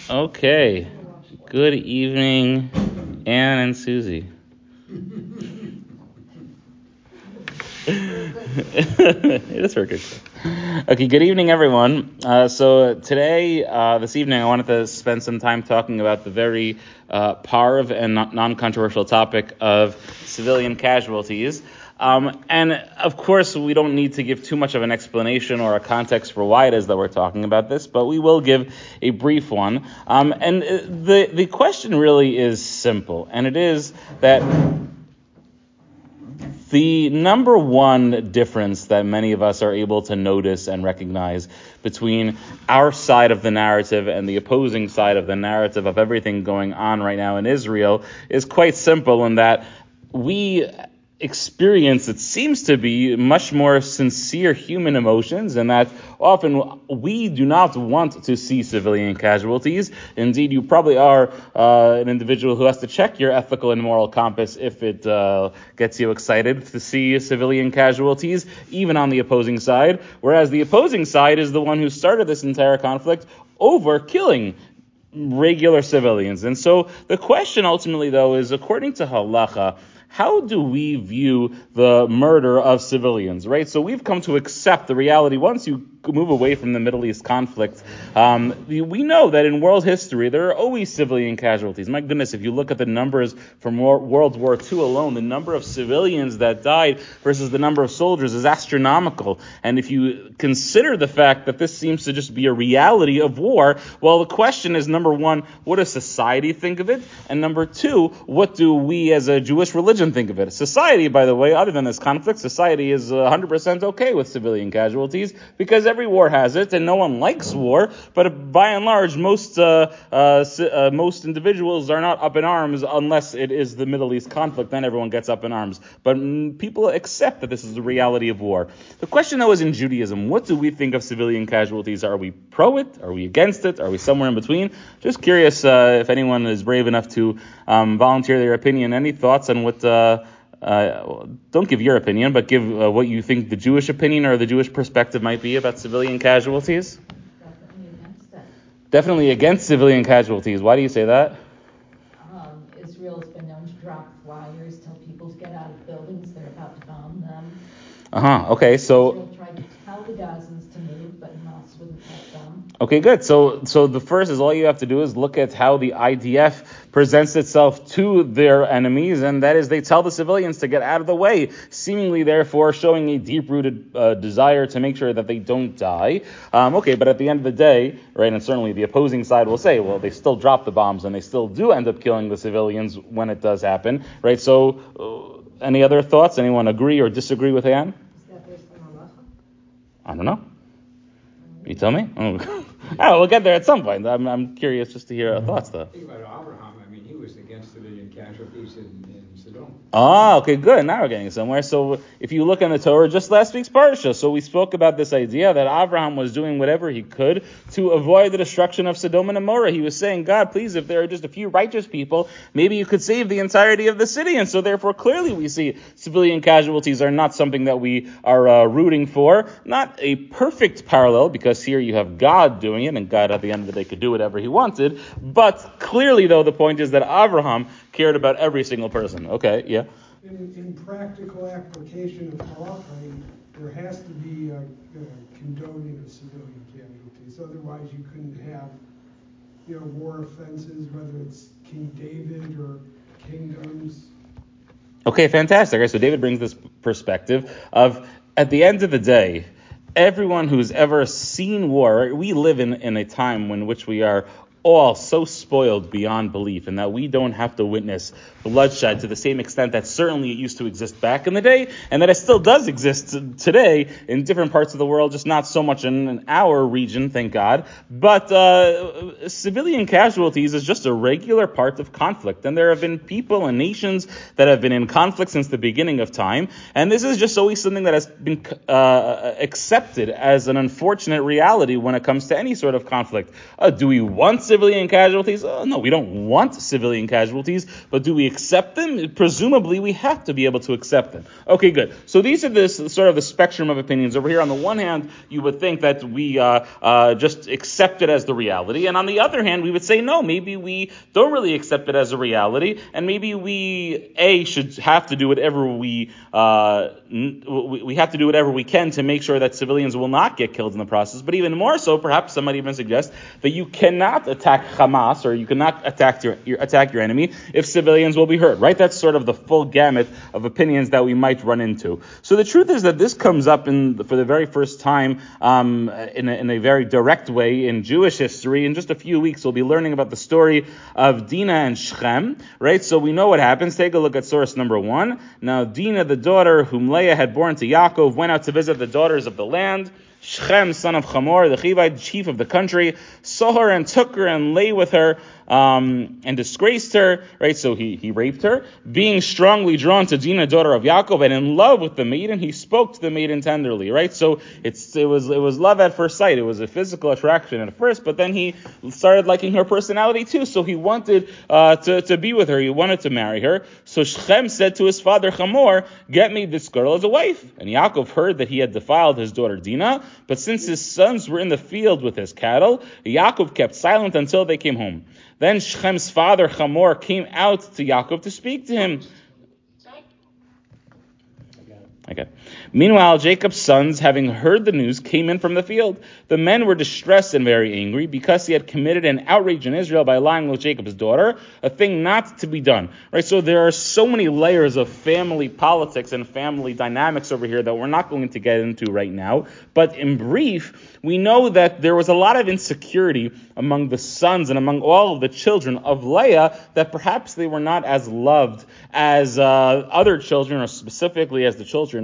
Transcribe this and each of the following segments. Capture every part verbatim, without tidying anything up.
Okay. Good evening, Anne and Susie. It is for good. Okay, good evening, everyone. Uh, so today, uh, this evening, I wanted to spend some time talking about the very uh, parv and non-controversial topic of civilian casualties. Um, and of course, we don't need to give too much of an explanation or a context for why it is that we're talking about this, but we will give a brief one. Um, and the the question really is simple, and it is that the number one difference that many of us are able to notice and recognize between our side of the narrative and the opposing side of the narrative of everything going on right now in Israel is quite simple, in that we experience, it seems to be, much more sincere human emotions, and that often we do not want to see civilian casualties. Indeed, you probably are uh, an individual who has to check your ethical and moral compass if it uh, gets you excited to see civilian casualties, even on the opposing side, whereas the opposing side is the one who started this entire conflict over killing regular civilians. And so the question ultimately, though, is, according to halacha, how do we view the murder of civilians, right? So we've come to accept the reality. Once you move away from the Middle East conflict, um, we know that in world history, there are always civilian casualties. My goodness, if you look at the numbers from World War Two alone, the number of civilians that died versus the number of soldiers is astronomical. And if you consider the fact that this seems to just be a reality of war, well, the question is, number one, what does society think of it? And number two, what do we as a Jewish religion think of it? Society, by the way, other than this conflict, society is one hundred percent okay with civilian casualties, because every war has it, and no one likes war, but by and large, most uh, uh, uh, most individuals are not up in arms unless it is the Middle East conflict. Then everyone gets up in arms. But mm, people accept that this is the reality of war. The question, though, is in Judaism, what do we think of civilian casualties? Are we pro it? Are we against it? Are we somewhere in between? Just curious uh, if anyone is brave enough to um, volunteer their opinion. Any thoughts on what... Uh, Uh, don't give your opinion, but give uh, what you think the Jewish opinion or the Jewish perspective might be about civilian casualties. Definitely against it. Definitely against civilian casualties. Why do you say that? Um, Israel has been known to drop flyers, tell people to get out of buildings, they're about to bomb them. Uh-huh, okay, so... Israel tried to tell the Gazans to move, but Hamas wouldn't let them. Okay, good. So so the first is, all you have to do is look at how the I D F presents itself to their enemies, and that is they tell the civilians to get out of the way, seemingly therefore showing a deep-rooted uh, desire to make sure that they don't die. Um, okay, but at the end of the day, right, and certainly the opposing side will say, well, they still drop the bombs, and they still do end up killing the civilians when it does happen, right? So uh, any other thoughts? Anyone agree or disagree with Anne? Is that based on halacha? I don't know. You tell me? Oh. Oh, we'll get there at some point. I'm I'm curious just to hear your thoughts, though. Think about Abraham. I mean, he was against civilian casualties in, in Sodom. Ah, okay, good. Now we're getting somewhere. So if you look in the Torah, just last week's parsha, so we spoke about this idea that Abraham was doing whatever he could to avoid the destruction of Sodom and Gomorrah. He was saying, God, please, if there are just a few righteous people, maybe you could save the entirety of the city. And so therefore, clearly we see civilian casualties are not something that we are uh, rooting for. Not a perfect parallel, because here you have God doing it, and God at the end of the day could do whatever he wanted. But clearly, though, the point is that Abraham cared about every single person. Okay, yeah. In, in practical application of halacha, there has to be a, a condoning of civilian casualties. Otherwise, you couldn't have, you know, war offenses, whether it's King David or kingdoms. Okay, fantastic. Okay, so David brings this perspective of, at the end of the day, everyone who's ever seen war, right? We live in, in a time in which we are all so spoiled beyond belief, and that we don't have to witness bloodshed to the same extent that certainly it used to exist back in the day, and that it still does exist today in different parts of the world, just not so much in our region, thank God. But uh, civilian casualties is just a regular part of conflict, and there have been people and nations that have been in conflict since the beginning of time, and this is just always something that has been uh, accepted as an unfortunate reality when it comes to any sort of conflict. Uh, do we want civilian casualties? Oh, no, we don't want civilian casualties, but do we accept them? Presumably, we have to be able to accept them. Okay, good. So these are this sort of the spectrum of opinions. Over here, on the one hand, you would think that we uh, uh, just accept it as the reality, and on the other hand, we would say, no, maybe we don't really accept it as a reality, and maybe we, A, should have to do whatever we, uh, we have to do whatever we can to make sure that civilians will not get killed in the process, but even more so, perhaps some might even suggest that you cannot attack Hamas, or you cannot attack your, your attack your enemy if civilians will be hurt, right? That's sort of the full gamut of opinions that we might run into. So the truth is that this comes up in for the very first time um, in, a, in a very direct way in Jewish history. In just a few weeks, we'll be learning about the story of Dinah and Shechem, right? So we know what happens. Take a look at source number one. Now, Dinah, the daughter whom Leah had born to Yaakov, went out to visit the daughters of the land. Shechem, son of Hamor, the Chivite chief of the country, saw her and took her and lay with her um, and disgraced her, right? So he, he raped her. Being strongly drawn to Dinah, daughter of Yaakov, and in love with the maiden, he spoke to the maiden tenderly, right? So it's it was it was love at first sight. It was a physical attraction at first, but then he started liking her personality too. So he wanted uh, to, to be with her. He wanted to marry her. So Shechem said to his father Hamor, "Get me this girl as a wife." And Yaakov heard that he had defiled his daughter Dinah, but since his sons were in the field with his cattle, Yaakov kept silent until they came home. Then Shechem's father Hamor came out to Yaakov to speak to him. Okay. Meanwhile, Jacob's sons, having heard the news, came in from the field. The men were distressed and very angry because he had committed an outrage in Israel by lying with Jacob's daughter, a thing not to be done. Right? So there are so many layers of family politics and family dynamics over here that we're not going to get into right now. But in brief, we know that there was a lot of insecurity among the sons and among all of the children of Leah, that perhaps they were not as loved as uh, other children, or specifically as the children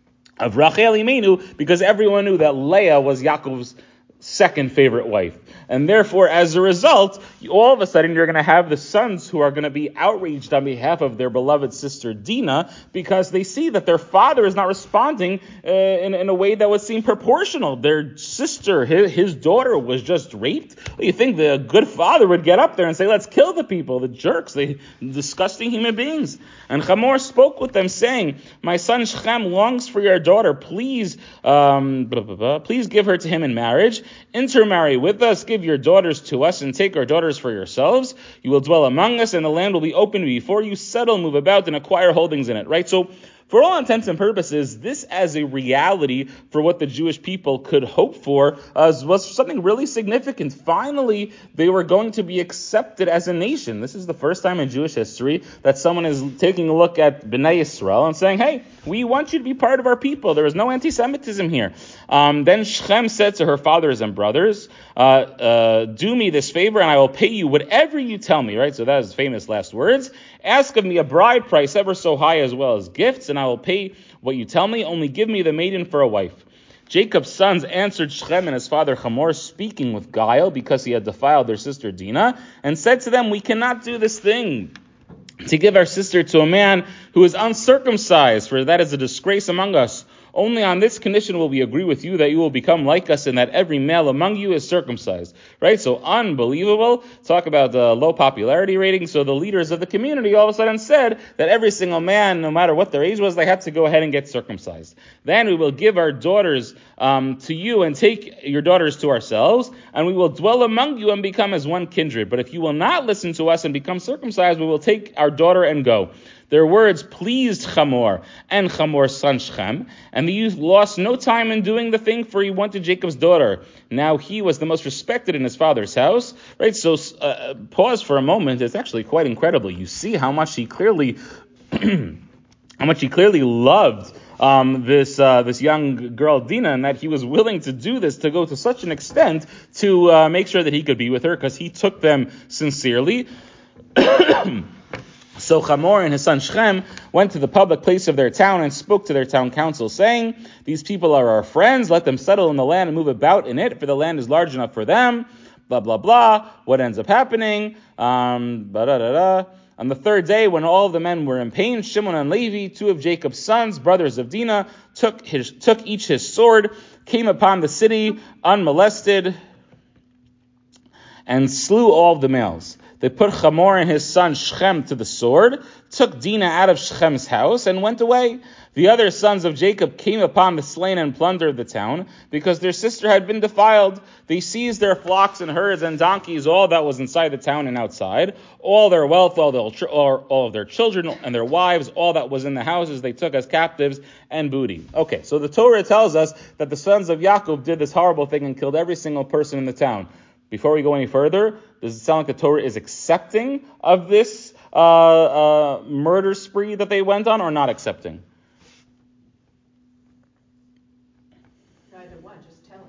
of Rachel Imenu, because everyone knew that Leah was Yaakov's second favorite wife. And therefore, as a result, all of a sudden you're going to have the sons who are going to be outraged on behalf of their beloved sister Dinah, because they see that their father is not responding uh, in, in a way that would seem proportional. Their sister, his, his daughter, was just raped. You think the good father would get up there and say, let's kill the people, the jerks, the disgusting human beings. And Hamor spoke with them, saying, my son Shechem longs for your daughter. Please, um, blah, blah, blah, please give her to him in marriage. Intermarry with us, give your daughters to us, and take our daughters for yourselves. You will dwell among us, and the land will be open before you. Settle, move about, and acquire holdings in it. Right? So, for all intents and purposes, this as a reality for what the Jewish people could hope for uh, was something really significant. Finally, they were going to be accepted as a nation. This is the first time in Jewish history that someone is taking a look at Bnei Yisrael and saying, hey, we want you to be part of our people. There is no anti-Semitism here. Um, then Shechem said to her fathers and brothers, uh, uh, do me this favor and I will pay you whatever you tell me. Right? So that is famous last words. Ask of me a bride price ever so high as well as gifts, and I will pay what you tell me. Only give me the maiden for a wife. Jacob's sons answered Shechem and his father Hamor, speaking with guile, because he had defiled their sister Dinah, and said to them, we cannot do this thing, to give our sister to a man who is uncircumcised, for that is a disgrace among us. Only on this condition will we agree with you that you will become like us and that every male among you is circumcised. Right? So unbelievable. Talk about the low popularity rating. So the leaders of the community all of a sudden said that every single man, no matter what their age was, they had to go ahead and get circumcised. Then we will give our daughters um, to you and take your daughters to ourselves, and we will dwell among you and become as one kindred. But if you will not listen to us and become circumcised, we will take our daughter and go. Their words pleased Hamor and Hamor's son Shechem, and the youth lost no time in doing the thing, for he wanted Jacob's daughter. Now he was the most respected in his father's house. Right? So uh, pause for a moment. It's actually quite incredible. You see how much he clearly, how much he clearly loved um, this uh, this young girl Dinah, and that he was willing to do this, to go to such an extent to uh, make sure that he could be with her, because he took them sincerely. So Hamor and his son Shechem went to the public place of their town and spoke to their town council, saying, these people are our friends, let them settle in the land and move about in it, for the land is large enough for them, blah, blah, blah. What ends up happening? Um, da-da-da-da. On the third day, when all the men were in pain, Shimon and Levi, two of Jacob's sons, brothers of Dinah, took his, took each his sword, came upon the city unmolested, and slew all the males. They put Hamor and his son Shechem to the sword, took Dinah out of Shechem's house, and went away. The other sons of Jacob came upon the slain and plundered the town, because their sister had been defiled. They seized their flocks and herds and donkeys, all that was inside the town and outside, all their wealth, all, their, all of their children and their wives, all that was in the houses they took as captives and booty. Okay, so the Torah tells us that the sons of Yaakov did this horrible thing and killed every single person in the town. Before we go any further, does it sound like the Torah is accepting of this uh, uh, murder spree that they went on, or not accepting? Neither one, just telling.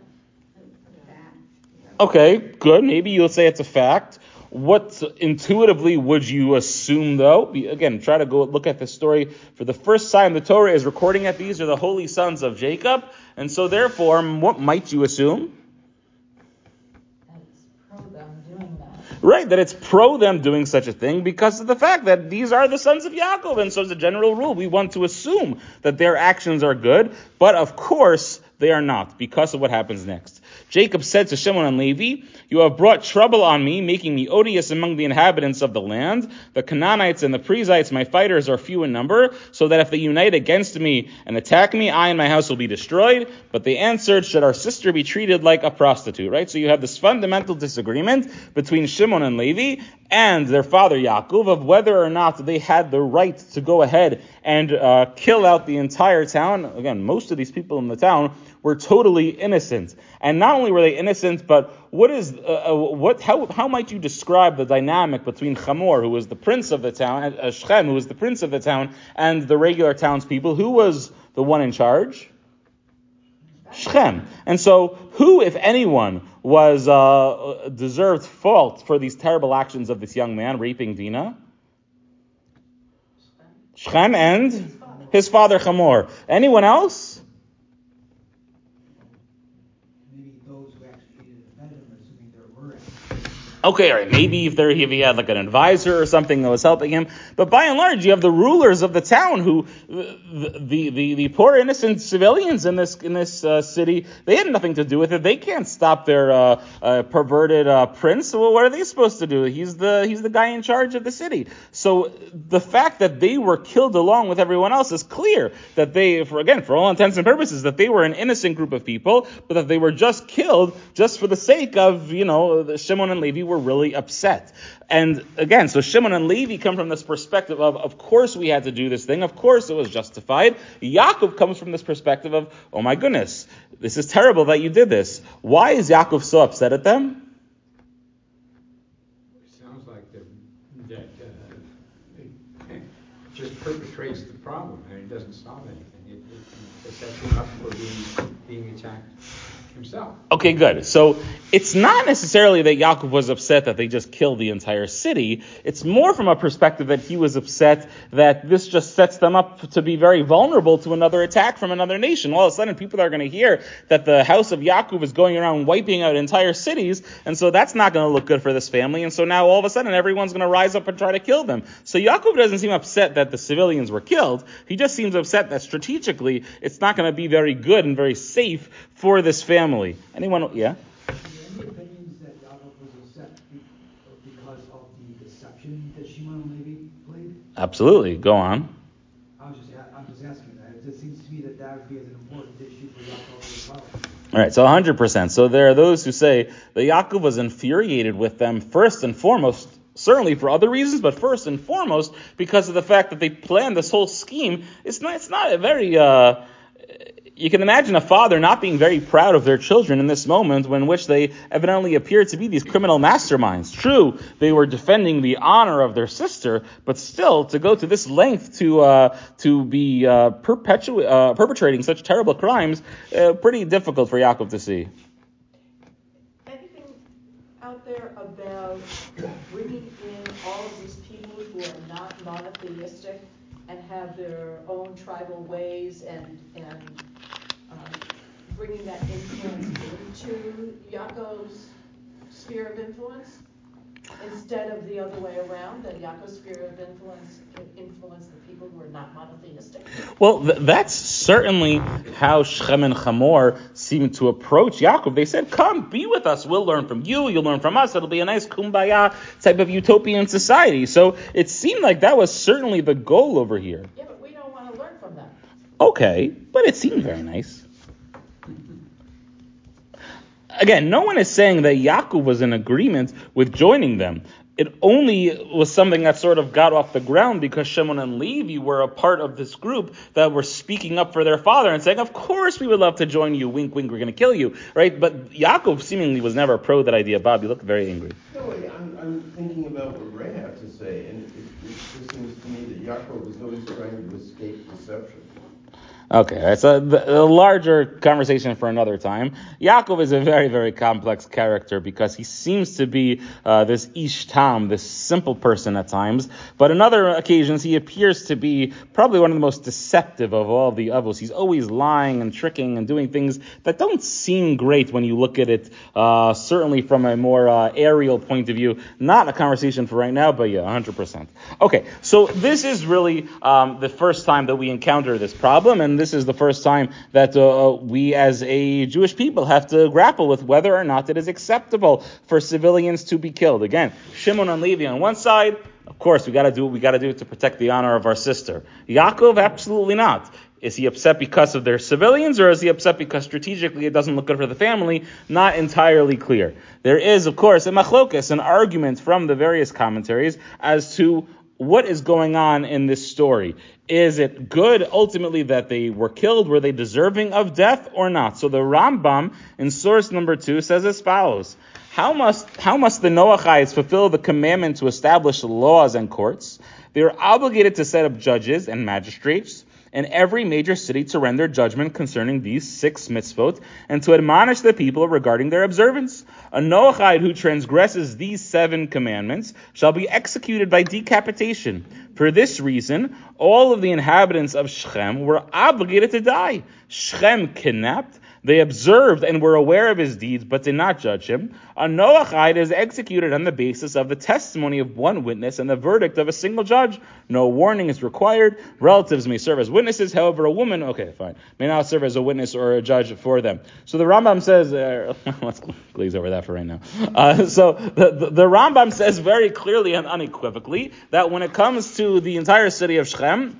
Okay, good. Maybe you'll say it's a fact. What intuitively would you assume, though? Again, try to go look at the story. For the first time, the Torah is recording that these are the holy sons of Jacob, and so therefore, what might you assume? Right, that it's pro them doing such a thing because of the fact that these are the sons of Yaakov. And so as a general rule, we want to assume that their actions are good. But of course, they are not because of what happens next. Jacob said to Shimon and Levi, "You have brought trouble on me, making me odious among the inhabitants of the land. The Canaanites and the Perizzites, my fighters, are few in number, so that if they unite against me and attack me, I and my house will be destroyed." But they answered, "Should our sister be treated like a prostitute?" Right? So you have this fundamental disagreement between Shimon and Levi and their father Yaakov of whether or not they had the right to go ahead and uh, kill out the entire town. Again, most of these people in the town were totally innocent. And not only were they innocent, but what is uh, uh, what? How how might you describe the dynamic between Hamor, who was the prince of the town, and uh, Shechem, who was the prince of the town, and the regular townspeople? Who was the one in charge? Shechem. And so, who, if anyone, was uh, deserved fault for these terrible actions of this young man raping Dinah? Shechem and his father Hamor. Anyone else? Okay, all right, maybe if there if he had like an advisor or something that was helping him, but by and large, you have the rulers of the town who, the the the, the poor innocent civilians in this in this uh, city, they had nothing to do with it. They can't stop their uh, uh, perverted uh, prince. Well, what are they supposed to do? He's the he's the guy in charge of the city. So the fact that they were killed along with everyone else is clear that they, for again, for all intents and purposes, that they were an innocent group of people, but that they were just killed just for the sake of, you know, the Shimon and Levi were really upset. And again, so Shimon and Levi come from this perspective of, of course we had to do this thing, of course it was justified. Yaakov comes from this perspective of, oh my goodness, this is terrible that you did this. Why is Yaakov so upset at them? It sounds like the, that uh, it just perpetrates the problem and it doesn't solve anything. It, it, it sets him up for being, being attacked himself. Okay, good. So it's not necessarily that Yaakov was upset that they just killed the entire city. It's more from a perspective that he was upset that this just sets them up to be very vulnerable to another attack from another nation. All of a sudden, people are going to hear that the house of Yaakov is going around wiping out entire cities, and so that's not going to look good for this family. And so now all of a sudden, everyone's going to rise up and try to kill them. So Yaakov doesn't seem upset that the civilians were killed. He just seems upset that strategically, it's not going to be very good and very safe for this family. Anyone? Yeah? Any opinions that Yaakov was upset because of the deception that Shimon and Levi played? Absolutely. Go on. I was just, I'm just asking that. It just seems to me that that would be an important issue for Yaakov as well. All right, so one hundred percent. So there are those who say that Yaakov was infuriated with them first and foremost, certainly for other reasons, but first and foremost because of the fact that they planned this whole scheme. It's not, it's not a very... Uh, You can imagine a father not being very proud of their children in this moment in which they evidently appear to be these criminal masterminds. True, they were defending the honor of their sister, but still to go to this length to uh, to be uh, perpetu- uh, perpetrating such terrible crimes, uh, pretty difficult for Yaakov to see. Anything out there about bringing in all of these people who are not monotheistic and have their own tribal ways and and um, bringing that influence into Yaakov's sphere of influence? Instead of the other way around, that Yaakov's sphere of influence can influence the people who are not monotheistic? Well, th- that's certainly how Shechem and Hamor seemed to approach Yaakov. They said, come, be with us. We'll learn from you. You'll learn from us. It'll be a nice kumbaya type of utopian society. So it seemed like that was certainly the goal over here. Yeah, but we don't want to learn from them. Okay, but it seemed very nice. Again, no one is saying that Yaakov was in agreement with joining them. It only was something that sort of got off the ground because Shimon and Levi were a part of this group that were speaking up for their father and saying, of course we would love to join you, wink, wink, we're going to kill you, right? But Yaakov seemingly was never pro that idea. Bob, you look very angry. No, I'm, I'm thinking about what Ray had to say, and it, it just seems to me that Yaakov was always trying to escape deception. Okay, so the, a larger conversation for another time. Yaakov is a very, very complex character because he seems to be uh, this ish tam, this simple person at times, but on other occasions he appears to be probably one of the most deceptive of all the avos. He's always lying and tricking and doing things that don't seem great when you look at it, uh, certainly from a more uh, aerial point of view. Not a conversation for right now, but yeah, one hundred percent. Okay, so this is really um, the first time that we encounter this problem, and this is the first time that uh, we as a Jewish people have to grapple with whether or not it is acceptable for civilians to be killed. Again, Shimon and Levi on one side, of course, we got to do what we got to do to protect the honor of our sister. Yaakov, absolutely not. Is he upset because of their civilians, or is he upset because strategically it doesn't look good for the family? Not entirely clear. There is, of course, a machlokes, an argument from the various commentaries as to what is going on in this story. Is it good ultimately that they were killed? Were they deserving of death or not? So the Rambam in source number two says as follows: How must how must the Noachites fulfill the commandment to establish laws and courts? They are obligated to set up judges and magistrates in every major city to render judgment concerning these six mitzvot and to admonish the people regarding their observance. A Noachite who transgresses these seven commandments shall be executed by decapitation. For this reason, all of the inhabitants of Shechem were obligated to die. Shechem kidnapped. They observed and were aware of his deeds, but did not judge him. A Noachite is executed on the basis of the testimony of one witness and the verdict of a single judge. No warning is required. Relatives may serve as witnesses. However, a woman, okay, fine, may not serve as a witness or a judge for them. So the Rambam says, uh, let's glaze over that for right now. Uh, so the, the, the Rambam says very clearly and unequivocally that when it comes to the entire city of Shechem,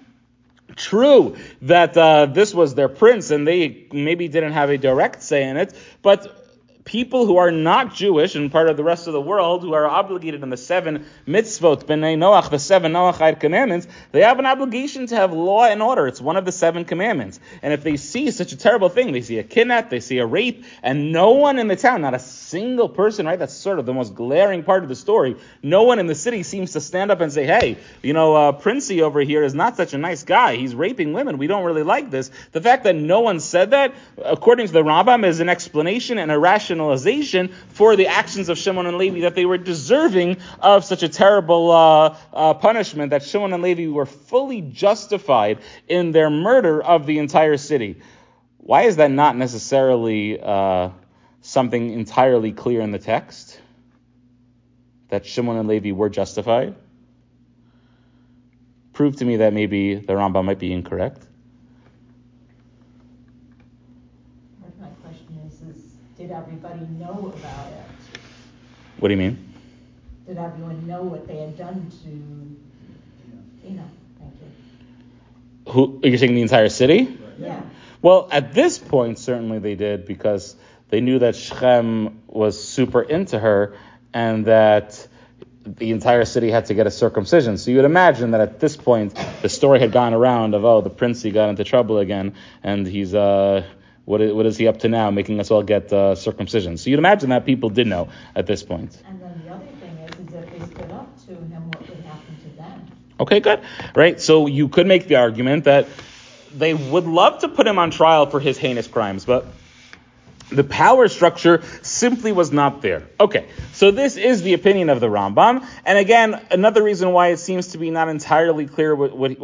true that uh, this was their prince and they maybe didn't have a direct say in it, but people who are not Jewish and part of the rest of the world who are obligated in the seven mitzvot, b'nei Noach, the seven Noachite commandments, they have an obligation to have law and order. It's one of the seven commandments. And if they see such a terrible thing, they see a kidnap, they see a rape, and no one in the town, not a single person, right? That's sort of the most glaring part of the story. No one in the city seems to stand up and say, hey, you know, uh, Princey over here is not such a nice guy. He's raping women. We don't really like this. The fact that no one said that, according to the Rambam, is an explanation and a rationalization for the actions of Shimon and Levi, that they were deserving of such a terrible uh, uh, punishment, that Shimon and Levi were fully justified in their murder of the entire city. Why is that not necessarily uh, something entirely clear in the text? That Shimon and Levi were justified? Prove to me that maybe the Rambam might be incorrect. Did everybody know about it? What do you mean? Did everyone know what they had done to Tina? Thank you. Who, you're saying the entire city? Yeah. Well, at this point, certainly they did, because they knew that Shechem was super into her and that the entire city had to get a circumcision. So you would imagine that at this point, the story had gone around of, oh, the prince, he got into trouble again, and he's... uh What is, what is he up to now, making us all get uh, circumcision? So you'd imagine that people did know at this point. And then the other thing is, is if they stood up to him, what would happen to them? Okay, good. Right, so you could make the argument that they would love to put him on trial for his heinous crimes, but the power structure simply was not there. Okay, so this is the opinion of the Rambam. And again, another reason why it seems to be not entirely clear what, what, what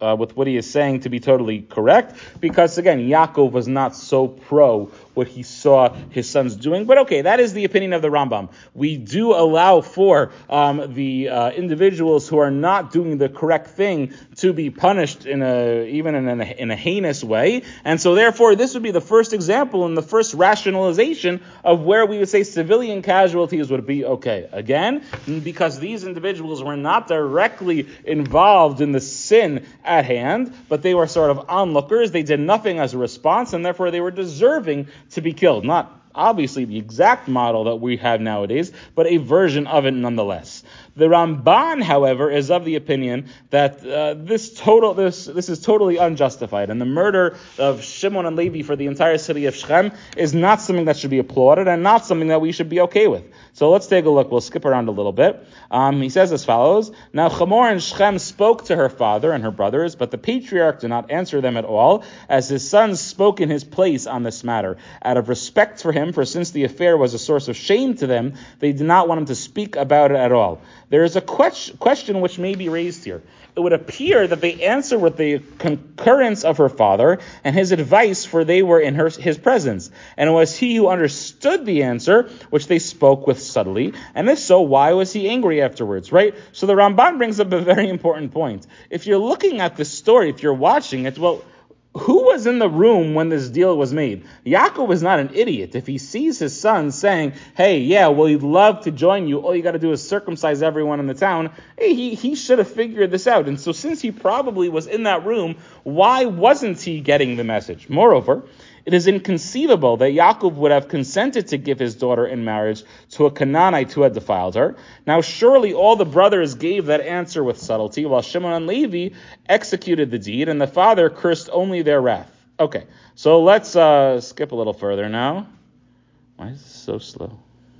uh, with what he is saying to be totally correct, because again, Yaakov was not so pro what he saw his sons doing. But okay, that is the opinion of the Rambam. We do allow for um, the uh, individuals who are not doing the correct thing to be punished in a even in a, in a heinous way, and so therefore this would be the first example and the first rationalization of where we would say civilian casualties would be okay. Again, because these individuals were not directly involved in the sin at hand, but they were sort of onlookers. They did nothing as a response, and therefore they were deserving to be killed. Not obviously the exact model that we have nowadays, but a version of it nonetheless. The Ramban, however, is of the opinion that uh, this total this this is totally unjustified, and the murder of Shimon and Levi for the entire city of Shechem is not something that should be applauded and not something that we should be okay with. So let's take a look. We'll skip around a little bit. Um, he says as follows: Now Chamor and Shechem spoke to her father and her brothers, but the patriarch did not answer them at all, as his sons spoke in his place on this matter. Out of respect for him, for since the affair was a source of shame to them, they did not want him to speak about it at all. There is a que- question which may be raised here. It would appear that they answer with the concurrence of her father and his advice, for they were in her, his presence. And it was he who understood the answer, which they spoke with subtly. And if so, why was he angry afterwards, right? So the Ramban brings up a very important point. If you're looking at this story, if you're watching it, well, who was in the room when this deal was made? Yaakov is not an idiot. If he sees his son saying, hey, yeah, well, he'd love to join you, all you got to do is circumcise everyone in the town, hey, he, he should have figured this out. And so since he probably was in that room, why wasn't he getting the message? Moreover, it is inconceivable that Yaakov would have consented to give his daughter in marriage to a Canaanite who had defiled her. Now, surely all the brothers gave that answer with subtlety, while Shimon and Levi executed the deed, and the father cursed only their wrath. Okay, so let's uh, skip a little further now. Why is this so slow?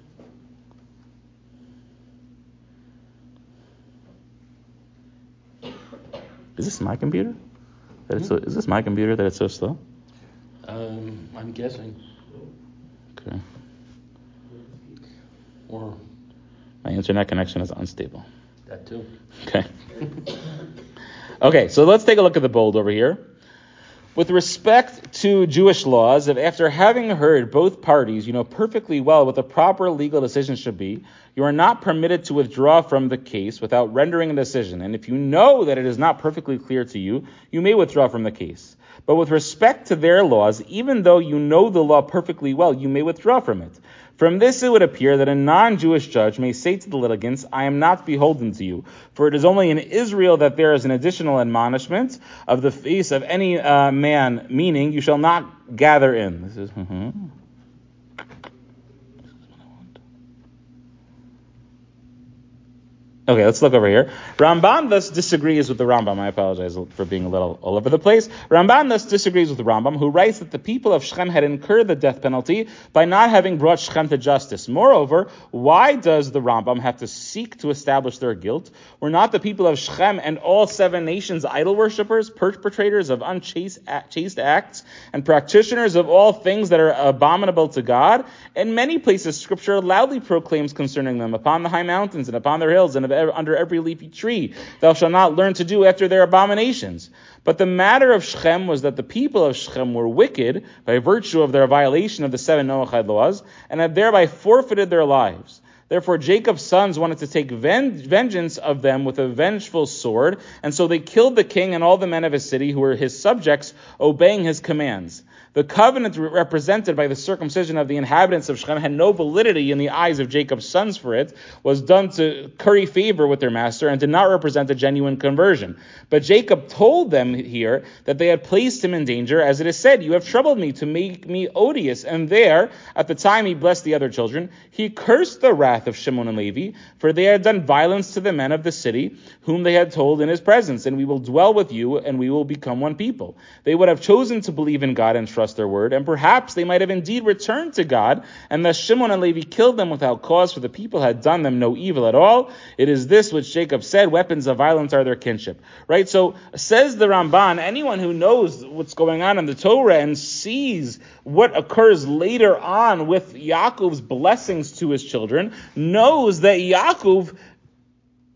Is this my computer? That it's so, is this my computer that it's so slow? Um, I'm guessing. Okay. Or My internet connection is unstable. that too. Okay. Okay, so let's take a look at the bold over here. With respect to Jewish laws, if after having heard both parties, you know perfectly well what the proper legal decision should be, you are not permitted to withdraw from the case without rendering a decision. And if you know that it is not perfectly clear to you, you may withdraw from the case. But with respect to their laws, even though you know the law perfectly well, you may withdraw from it. From this it would appear that a non-Jewish judge may say to the litigants, I am not beholden to you, for it is only in Israel that there is an additional admonishment of the face of any uh, man, meaning you shall not gather in. This is... Uh-huh. Okay, let's look over here. Ramban thus disagrees with the Rambam. I apologize for being a little all over the place. Ramban thus disagrees with the Rambam, who writes that the people of Shechem had incurred the death penalty by not having brought Shechem to justice. Moreover, why does the Rambam have to seek to establish their guilt? Were not the people of Shechem and all seven nations idol worshippers, perpetrators of unchaste chaste acts, and practitioners of all things that are abominable to God? In many places, Scripture loudly proclaims concerning them, upon the high mountains and upon their hills and under every leafy tree, thou shalt not learn to do after their abominations. But the matter of Shechem was that the people of Shechem were wicked by virtue of their violation of the seven Noachide laws, and had thereby forfeited their lives. Therefore, Jacob's sons wanted to take ven- vengeance of them with a vengeful sword, and so they killed the king and all the men of his city who were his subjects, obeying his commands. The covenant represented by the circumcision of the inhabitants of Shechem had no validity in the eyes of Jacob's sons, for it was done to curry favor with their master and did not represent a genuine conversion. But Jacob told them here that they had placed him in danger, as it is said, you have troubled me to make me odious. And there, at the time he blessed the other children, he cursed the wrath of Shimon and Levi, for they had done violence to the men of the city, whom they had told in his presence, and we will dwell with you, and we will become one people. They would have chosen to believe in God and trust their word, and perhaps they might have indeed returned to God, and thus Shimon and Levi killed them without cause, for the people had done them no evil at all. It is this which Jacob said, weapons of violence are their kinship. Right? So, says the Ramban, anyone who knows what's going on in the Torah and sees what occurs later on with Yaakov's blessings to his children, knows that Yaakov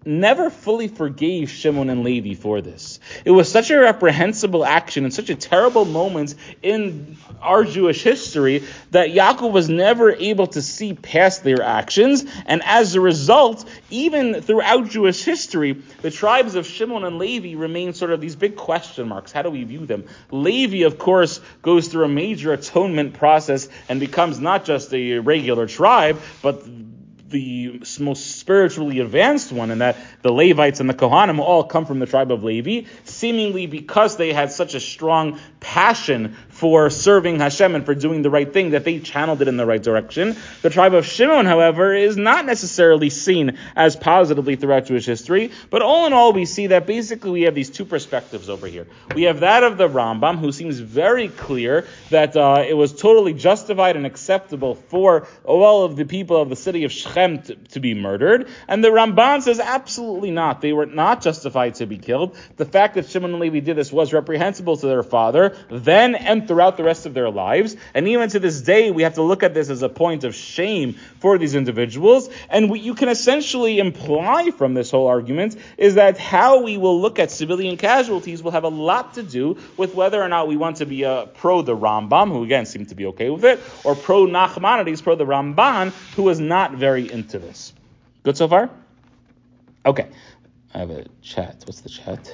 never fully forgave Shimon and Levi for this. It was such a reprehensible action and such a terrible moment in our Jewish history that Yaakov was never able to see past their actions, and as a result, even throughout Jewish history, the tribes of Shimon and Levi remain sort of these big question marks. How do we view them? Levi, of course, goes through a major atonement process and becomes not just a regular tribe, but the most spiritually advanced one, and that the Levites and the Kohanim all come from the tribe of Levi, seemingly because they had such a strong passion for serving Hashem and for doing the right thing that they channeled it in the right direction. The tribe of Shimon, however, is not necessarily seen as positively throughout Jewish history, but all in all, we see that basically we have these two perspectives over here. We have that of the Rambam, who seems very clear that uh, it was totally justified and acceptable for all of the people of the city of Shechem to, to be murdered, and the Ramban says absolutely not. They were not justified to be killed. The fact that Shimon and Levi did this was reprehensible to their father, then and throughout the rest of their lives, and even to this day, we have to look at this as a point of shame for these individuals, and what you can essentially imply from this whole argument is that how we will look at civilian casualties will have a lot to do with whether or not we want to be uh, pro the Rambam, who again seemed to be okay with it, or pro Nachmanides, pro the Ramban, who was not very into this. Good so far? Okay. I have a chat. What's the chat?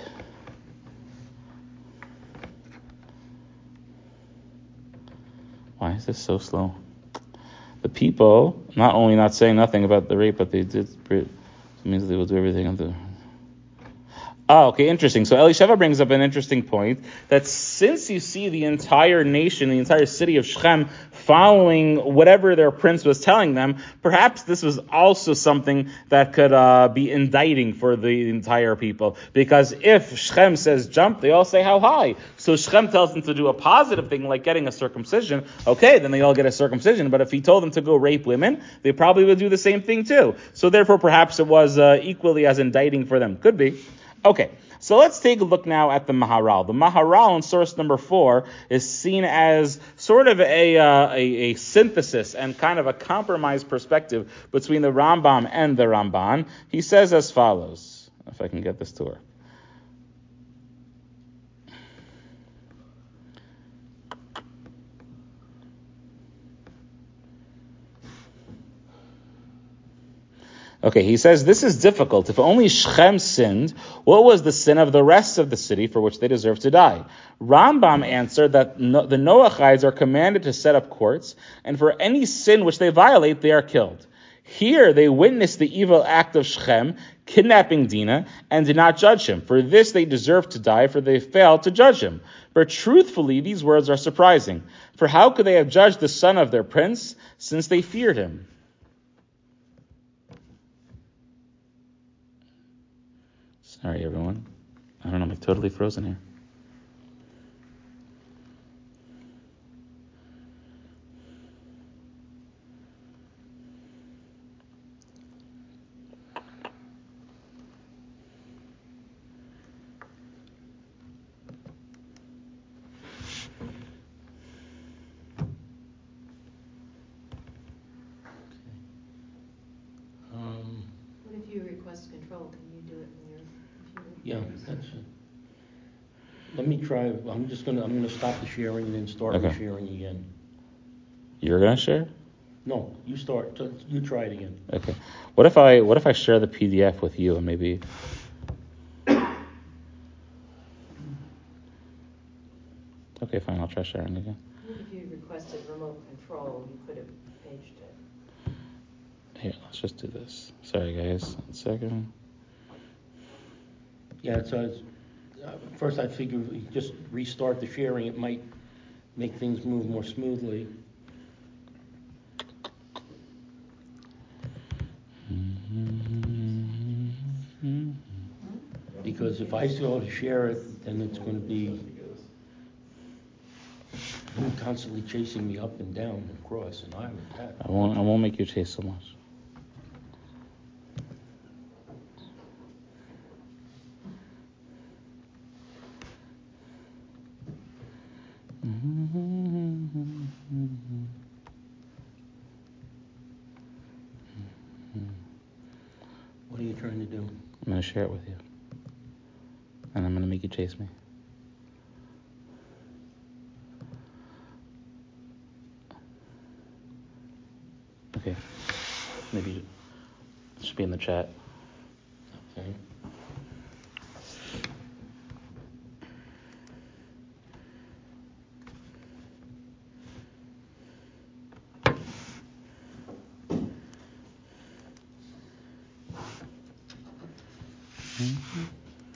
Why is this so slow? The people, not only not saying nothing about the rape, but they did, it means they will do everything on the... Oh, okay, interesting. So Elisheva brings up an interesting point, that since you see the entire nation, the entire city of Shechem following whatever their prince was telling them, perhaps this was also something that could uh, be indicting for the entire people. Because if Shechem says jump, they all say how high. So Shechem tells them to do a positive thing like getting a circumcision. Okay, then they all get a circumcision. But if he told them to go rape women, they probably would do the same thing too. So therefore, perhaps it was uh, equally as indicting for them. Could be. Okay, so let's take a look now at the Maharal. The Maharal in source number four is seen as sort of a, uh, a, a synthesis and kind of a compromise perspective between the Rambam and the Ramban. He says as follows, if I can get this to work. Okay, he says, this is difficult. If only Shechem sinned, what was the sin of the rest of the city for which they deserve to die? Rambam answered that no, the Noachites are commanded to set up courts, and for any sin which they violate, they are killed. Here they witnessed the evil act of Shechem, kidnapping Dinah, and did not judge him. For this they deserve to die, for they failed to judge him. But truthfully, these words are surprising. For how could they have judged the son of their prince, since they feared him? Sorry, everyone. I don't know, I'm totally frozen here. Um, What if you request control? Can you do it in your computer? yeah, that's it. Let me try, I'm just gonna, I'm gonna stop the sharing and then start Okay. sharing again. You're gonna share? No, you start, you try it again. Okay. What if I what if I share the P D F with you and maybe? Okay, fine. I'll try sharing again. If you requested remote control, you could have paged it. Here, let's just do this. Sorry, guys. One second. Yeah, so it's, uh, first I figured we just restart the sharing, it might make things move more smoothly. Because if I still to share it, then it's going to be constantly chasing me up and down and across, and I haven't had. I won't. I won't make you chase so much. What are you trying to do? I'm going to share it with you. And I'm going to make you chase me. Okay. Maybe it should be in the chat. Okay. Mm-hmm.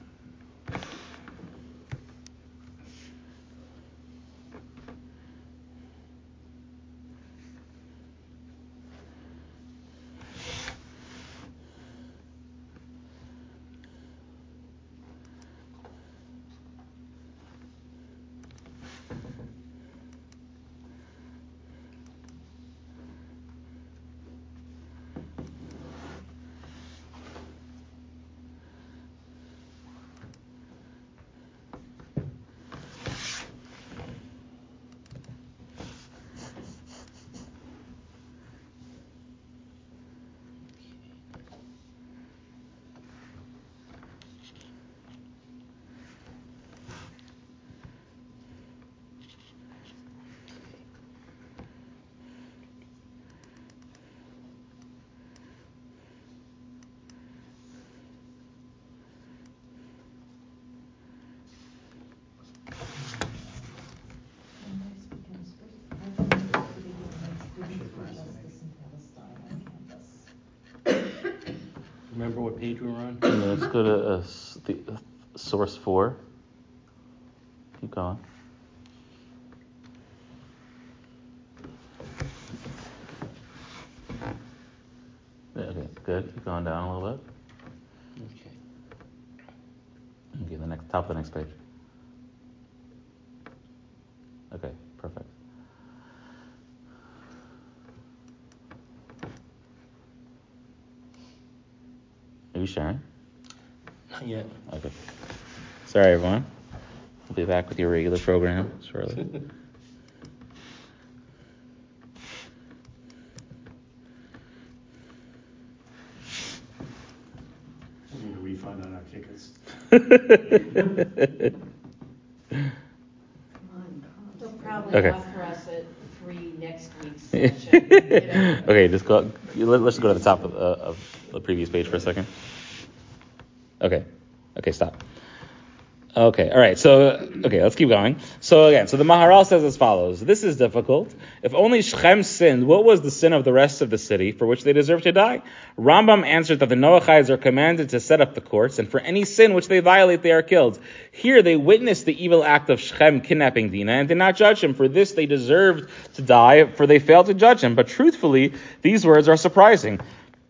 Remember what page we were on? Yeah, let's go to uh, the, uh, source four. Keep going. Yeah, okay, good. Keep going down a little bit. Okay. Okay, the next top of the next page. Okay, perfect. Are you sharing? Not yet. Okay. Sorry, everyone. We'll be back with your regular program shortly. We need a refund on our tickets. They'll probably Okay. offer us at three next week's session. you know. Okay, just go. Let, let's just go to the top of, uh, of the previous page for a second. Okay. Okay, stop. Okay, all right. So, okay, let's keep going. So again, so the Maharal says as follows: this is difficult. If only Shechem sinned, what was the sin of the rest of the city for which they deserve to die? Rambam answered that the Noachites are commanded to set up the courts, and for any sin which they violate, they are killed. Here they witnessed the evil act of Shechem kidnapping Dinah and did not judge him. For this they deserved to die, for they failed to judge him. But truthfully, these words are surprising.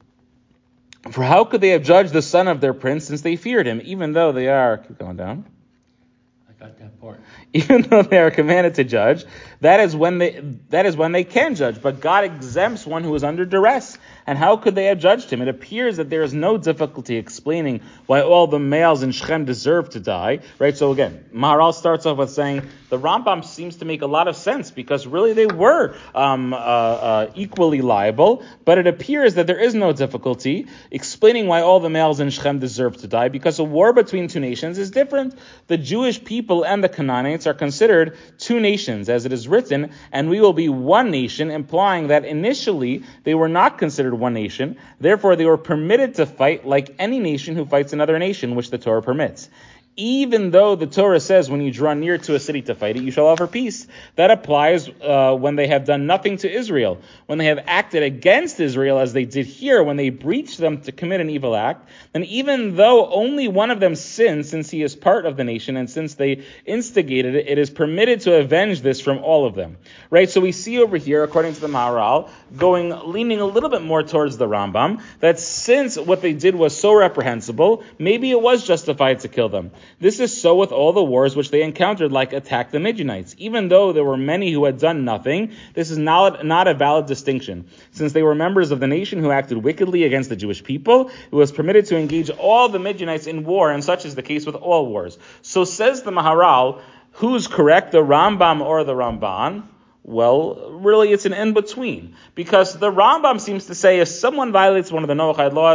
For how could they have judged the son of their prince since they feared him, even though they are... Keep going down. I got that part. Even though they are commanded to judge, that is when they that is when they can judge. But God exempts one who is under duress. And how could they have judged him? It appears that there is no difficulty explaining why all the males in Shechem deserve to die. Right? So again, Maharal starts off with saying the Rambam seems to make a lot of sense because really they were um, uh, uh, equally liable. But it appears that there is no difficulty explaining why all the males in Shechem deserve to die because a war between two nations is different. The Jewish people and the Canaanites are considered two nations, as it is written, and we will be one nation, implying that initially they were not considered one nation. Therefore, they were permitted to fight like any nation who fights another nation, which the Torah permits. Even though the Torah says when you draw near to a city to fight it, you shall offer peace. That applies uh, when they have done nothing to Israel. When they have acted against Israel, as they did here, when they breached them to commit an evil act, then even though only one of them sinned, since he is part of the nation, and since they instigated it, it is permitted to avenge this from all of them. Right? So we see over here, according to the Maharal, going, leaning a little bit more towards the Rambam, that since what they did was so reprehensible, maybe it was justified to kill them. This is so with all the wars which they encountered, like attack the Midianites. Even though there were many who had done nothing, this is not, not a valid distinction. Since they were members of the nation who acted wickedly against the Jewish people, it was permitted to engage all the Midianites in war, and such is the case with all wars. So says the Maharal, who's correct, the Rambam or the Ramban? Well, really it's an in-between. Because the Rambam seems to say if someone violates one of the Noachide laws,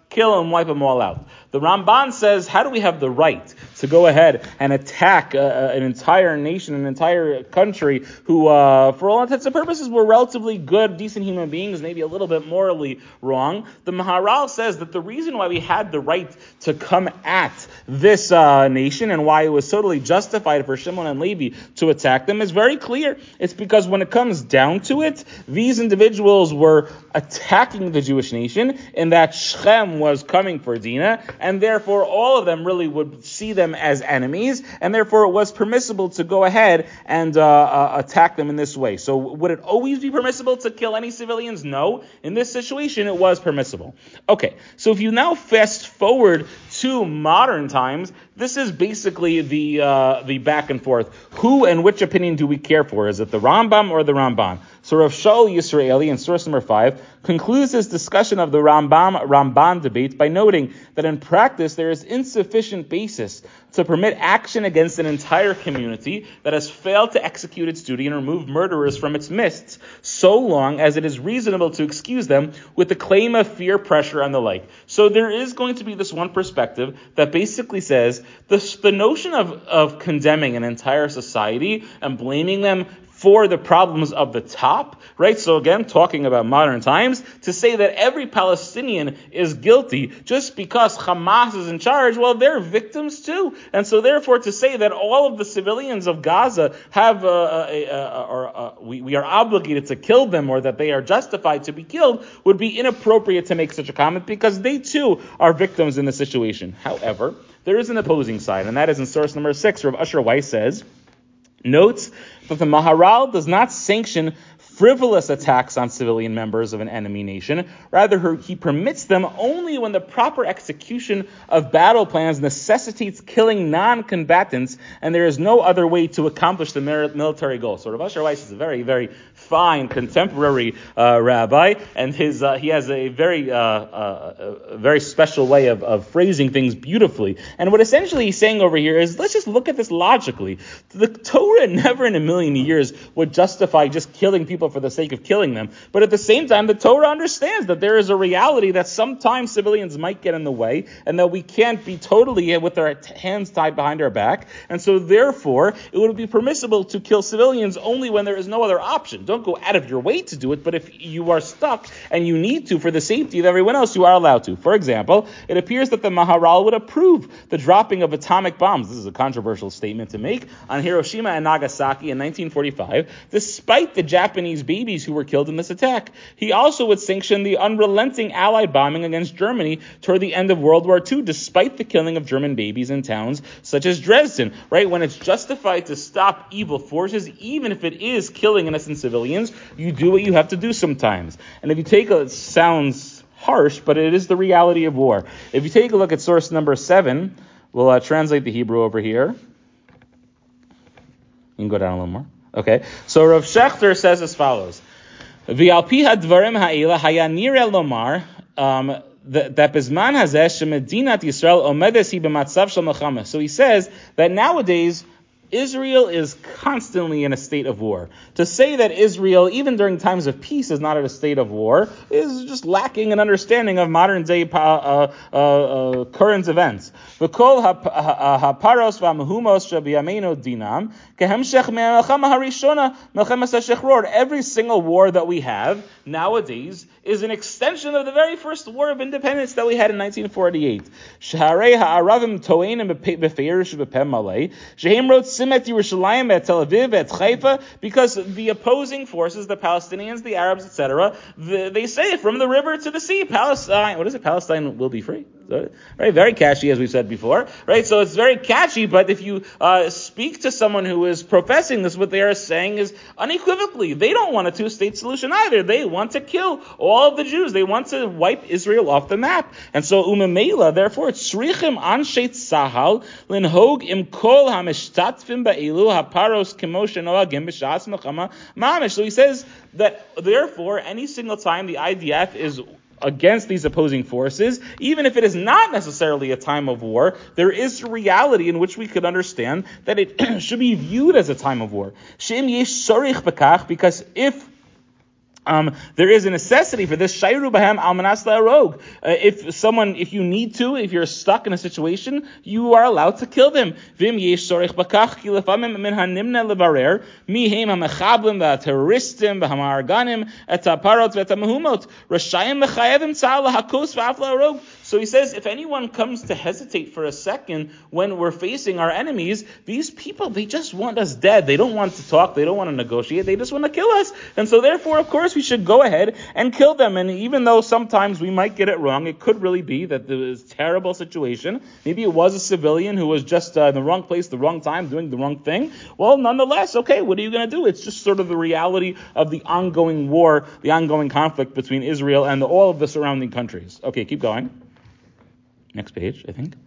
kill and wipe them all out. The Ramban says, how do we have the right to go ahead and attack uh, an entire nation, an entire country who, uh, for all intents and purposes, were relatively good, decent human beings, maybe a little bit morally wrong? The Maharal says that the reason why we had the right to come at this uh, nation and why it was totally justified for Shimon and Levi to attack them is very clear. It's because when it comes down to it, these individuals were attacking the Jewish nation in that Shechem was coming for Dinah, and therefore all of them really would see them as enemies, and therefore it was permissible to go ahead and uh, uh, attack them in this way. So would it always be permissible to kill any civilians? No. In this situation, it was permissible. Okay, so if you now fast forward to modern times, this is basically the uh, the back and forth. Who and which opinion do we care for? Is it the Rambam or the Ramban? So Rav Shaul Yisraeli, in source number five, concludes his discussion of the Rambam-Ramban debate by noting that in practice there is insufficient basis to permit action against an entire community that has failed to execute its duty and remove murderers from its midst, so long as it is reasonable to excuse them with the claim of fear, pressure, and the like. So there is going to be this one perspective that basically says the, the notion of, of condemning an entire society and blaming them for the problems of the top, right? So again, talking about modern times, to say that every Palestinian is guilty just because Hamas is in charge, well, they're victims too. And so therefore to say that all of the civilians of Gaza have, uh, a, a, a, or uh, we, we are obligated to kill them, or that they are justified to be killed, would be inappropriate to make such a comment, because they too are victims in the situation. However, there is an opposing side, and that is in source number six, where Usher Weiss says, notes that the Maharal does not sanction frivolous attacks on civilian members of an enemy nation. Rather, he permits them only when the proper execution of battle plans necessitates killing non-combatants, and there is no other way to accomplish the military goal. So Rav Asher Weiss is a very, very fine contemporary uh, rabbi, and his uh, he has a very, uh, uh, a very special way of, of phrasing things beautifully. And what essentially he's saying over here is, let's just look at this logically. The Torah never in a million years would justify just killing people for the sake of killing them. But at the same time, the Torah understands that there is a reality that sometimes civilians might get in the way, and that we can't be totally with our hands tied behind our back. And so therefore, it would be permissible to kill civilians only when there is no other option. Don't go out of your way to do it, but if you are stuck and you need to for the safety of everyone else, you are allowed to. For example, it appears that the Maharal would approve the dropping of atomic bombs. This is a controversial statement to make on Hiroshima and Nagasaki in nineteen forty-five, despite the Japanese babies who were killed in this attack. He also would sanction the unrelenting Allied bombing against Germany toward the end of World War Two, despite the killing of German babies in towns such as Dresden, right? When it's justified to stop evil forces, even if it is killing innocent civilians, you do what you have to do sometimes. And if you take a, it sounds harsh, but it is the reality of war. If you take a look at source number seven, we'll uh, translate the Hebrew over here. You can go down a little more. Okay, so Rav Shechter says as follows: V'alpi hadvarim ha'ila haya nireh lomar that bezman hazeh shemedinat Yisrael omedes hi b'matzav shel milchama. So he says that nowadays Israel is constantly in a state of war. To say that Israel, even during times of peace, is not in a state of war is just lacking an understanding of modern day uh, uh, uh, current events. V'kol haparos v'amahumos shebiyameinu dinam kehemshech me'melchama harishona melchemes hashechror. Every single war that we have nowadays is an extension of the very first war of independence that we had in nineteen forty-eight. Shaharei ha'aravim to'enim b'feirish b'pem malei shehem wrote Simet Yerushalayim at Tel Aviv at Haifa, because the opposing forces, the Palestinians, the Arabs, et cetera, the, they say from the river to the sea, Palestine, what is it? Palestine will be free. Right, very catchy, as we said before. Right, so it's very catchy. But if you uh, speak to someone who is professing this, what they are saying is unequivocally, they don't want a two-state solution either. They want to kill all of the Jews. They want to wipe Israel off the map. And so Umemela, therefore, it's Shrichim Ansheit Sahal Linhog Im Kol Hamishtatfim Ba'ilu Haparos Kemoshe Noagim B'Shas Melchama Mamish. So he says that therefore, any single time the I D F is against these opposing forces, even if it is not necessarily a time of war, there is a reality in which we could understand that it should be viewed as a time of war. Because if Um, there is a necessity for this. Shayru bahem almanas la'arog. Uh, If someone, if you need to, if you're stuck in a situation, you are allowed to kill them. Vim yesh sorech bakach ki lefamim min hanimna levarer mihem hamechablim v'terroristim v'hamarganim et haparot v'et hamehumot rashayim lechayevim tzal lahakos v'af la'arog. So he says, if anyone comes to hesitate for a second when we're facing our enemies, these people, they just want us dead. They don't want to talk. They don't want to negotiate. They just want to kill us. And so therefore, of course, we should go ahead and kill them. And even though sometimes we might get it wrong, it could really be that there was a terrible situation. Maybe it was a civilian who was just uh, in the wrong place, the wrong time, doing the wrong thing. Well, nonetheless, okay, what are you going to do? It's just sort of the reality of the ongoing war, the ongoing conflict between Israel and all of the surrounding countries. Okay, keep going. Next page, I think.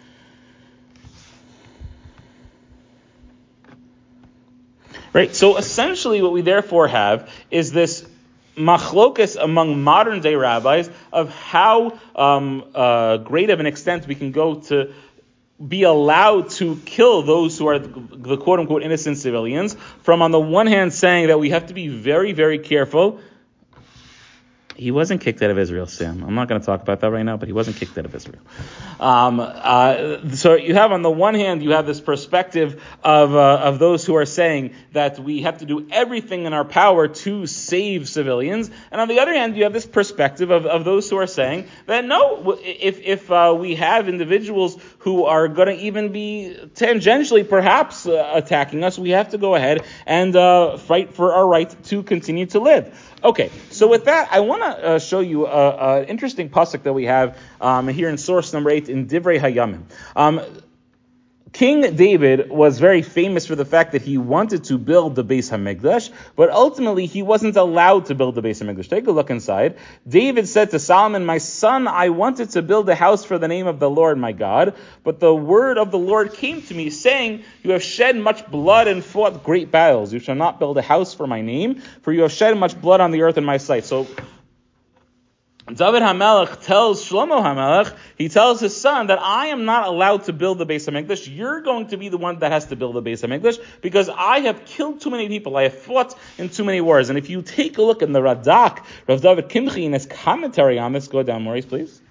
Right, so essentially what we therefore have is this machlokas among modern day rabbis of how um, uh, great of an extent we can go to be allowed to kill those who are the, the quote-unquote innocent civilians, from on the one hand saying that we have to be very, very careful. He wasn't kicked out of Israel, Sam. I'm not going to talk about that right now, but he wasn't kicked out of Israel. Um, uh, so you have, on the one hand, you have this perspective of uh, of those who are saying that we have to do everything in our power to save civilians, and on the other hand, you have this perspective of, of those who are saying that no, if if uh, we have individuals who are going to even be tangentially perhaps uh, attacking us, we have to go ahead and uh, fight for our right to continue to live. Okay, so with that, I want to uh, show you an interesting pasuk that we have um, here in source number eight in Divrei Hayamim. Um, King David was very famous for the fact that he wanted to build the Beis HaMikdash, but ultimately he wasn't allowed to build the Beis HaMikdash. Take a look inside. David said to Solomon, "My son, I wanted to build a house for the name of the Lord my God, but the word of the Lord came to me, saying, you have shed much blood and fought great battles. You shall not build a house for my name, for you have shed much blood on the earth in my sight." So David HaMelech tells Shlomo HaMelech, he tells his son that I am not allowed to build the Beis HaMikdash. You're going to be the one that has to build the Beis HaMikdash because I have killed too many people. I have fought in too many wars. And if you take a look in the Radak, Rav David Kimchi, in his commentary on this, go down, Maurice, please.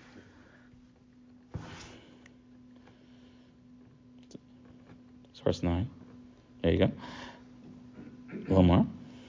Source nine. There you go. A little more.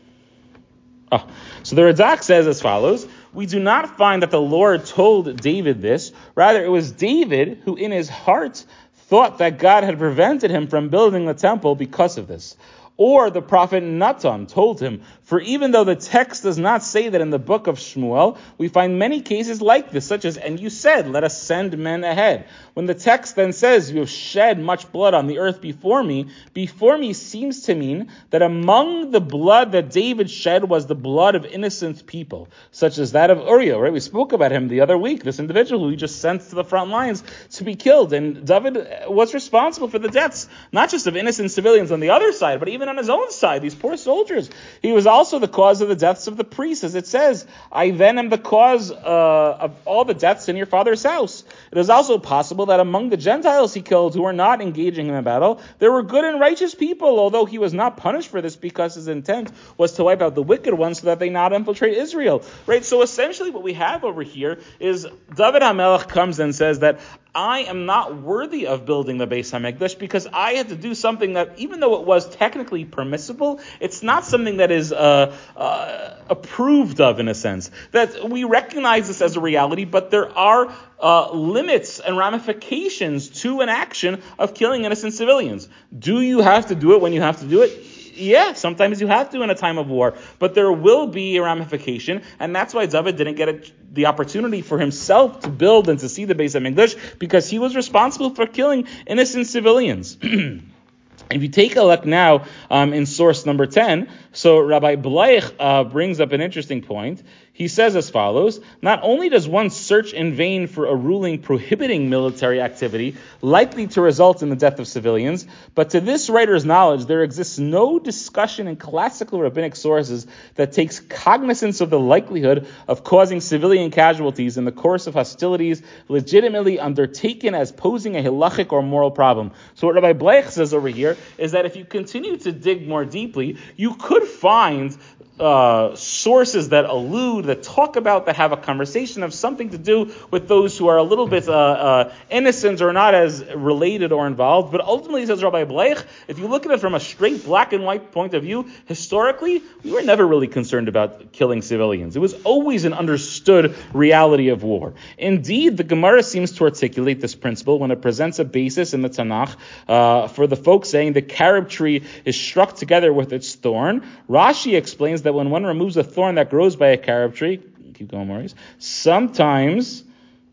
Oh, so the Radak says as follows: we do not find that the Lord told David this. Rather, it was David who in his heart thought that God had prevented him from building the temple because of this. Or the prophet Natan told him, for even though the text does not say that in the book of Shmuel, we find many cases like this, such as, and you said, let us send men ahead. When the text then says, you have shed much blood on the earth before me, before me seems to mean that among the blood that David shed was the blood of innocent people, such as that of Uriah, right? We spoke about him the other week, this individual who he just sent to the front lines to be killed. And David was responsible for the deaths, not just of innocent civilians on the other side, but even on his own side, these poor soldiers. He was also the cause of the deaths of the priests, as it says, I then am the cause uh, of all the deaths in your father's house. It is also possible that among the Gentiles he killed who were not engaging in a battle, there were good and righteous people, although he was not punished for this because his intent was to wipe out the wicked ones so that they not infiltrate Israel. Right? So essentially what we have over here is David HaMelech comes and says that I am not worthy of building the Beis HaMikdash because I had to do something that, even though it was technically permissible, it's not something that is uh, uh, approved of in a sense. That we recognize this as a reality, but there are uh, limits and ramifications to an action of killing innocent civilians. Do you have to do it when you have to do it? Yeah, sometimes you have to in a time of war, but there will be a ramification, and that's why David didn't get a, the opportunity for himself to build and to see the Beis HaMikdash, because he was responsible for killing innocent civilians. If you take a look now um, in source number ten, so Rabbi Bleich uh, brings up an interesting point. He says as follows: not only does one search in vain for a ruling prohibiting military activity likely to result in the death of civilians, but to this writer's knowledge, there exists no discussion in classical rabbinic sources that takes cognizance of the likelihood of causing civilian casualties in the course of hostilities legitimately undertaken as posing a halachic or moral problem. So what Rabbi Bleich says over here is that if you continue to dig more deeply, you could find uh, sources that allude, that talk about, that have a conversation of something to do with those who are a little bit uh, uh, innocent or not as related or involved. But ultimately, says Rabbi Bleich, if you look at it from a straight black and white point of view, historically, we were never really concerned about killing civilians. It was always an understood reality of war. Indeed, the Gemara seems to articulate this principle when it presents a basis in the Tanakh uh, for the folk saying the carob tree is struck together with its thorn. Rashi explains that when one removes a thorn that grows by a carob tree, keep going, Maurice, sometimes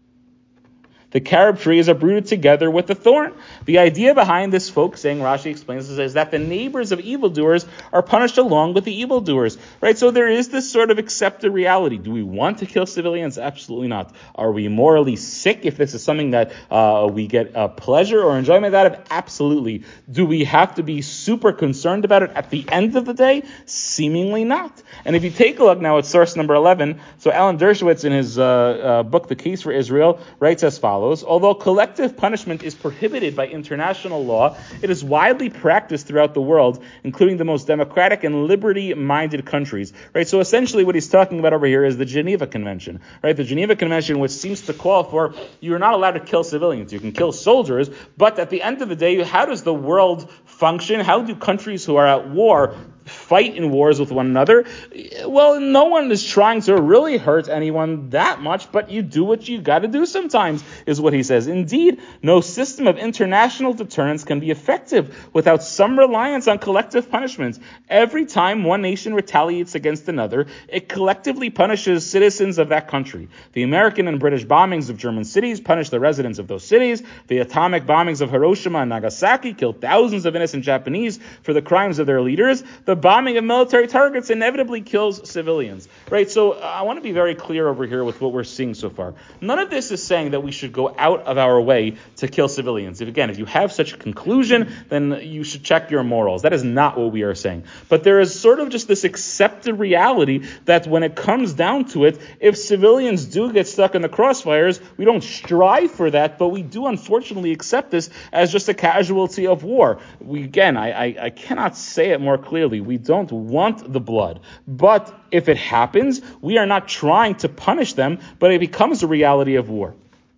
the carob tree is uprooted together with the thorn. The idea behind this folk saying, Rashi explains, is, is that the neighbors of evildoers are punished along with the evildoers. Right? So there is this sort of accepted reality. Do we want to kill civilians? Absolutely not. Are we morally sick if this is something that uh, we get uh, pleasure or enjoyment out of? Absolutely. Do we have to be super concerned about it at the end of the day? Seemingly not. And if you take a look now at source number eleven, so Alan Dershowitz in his uh, uh, book, The Case for Israel, writes as follows. Although collective punishment is prohibited by international law, it is widely practiced throughout the world, including the most democratic and liberty-minded countries. Right? So essentially what he's talking about over here is the Geneva Convention. Right? The Geneva Convention, which seems to call for you're not allowed to kill civilians. You can kill soldiers, but at the end of the day, how does the world function? How do countries who are at war fight in wars with one another? Well, no one is trying to really hurt anyone that much, but you do what you got to do sometimes, is what he says. Indeed, no system of international deterrence can be effective without some reliance on collective punishment. Every time one nation retaliates against another, it collectively punishes citizens of that country. The American and British bombings of German cities punished the residents of those cities. The atomic bombings of Hiroshima and Nagasaki killed thousands of innocent Japanese for the crimes of their leaders. The bombing of military targets inevitably kills civilians. Right? So uh, I want to be very clear over here with what we're seeing so far. None of this is saying that we should go out of our way to kill civilians. If again, if you have such a conclusion, then you should check your morals. That is not what we are saying. But there is sort of just this accepted reality that when it comes down to it, if civilians do get stuck in the crossfires, we don't strive for that, but we do unfortunately accept this as just a casualty of war. We again, I, I, I cannot say it more clearly. We don't want the blood. But if it happens, we are not trying to punish them, but it becomes a reality of war.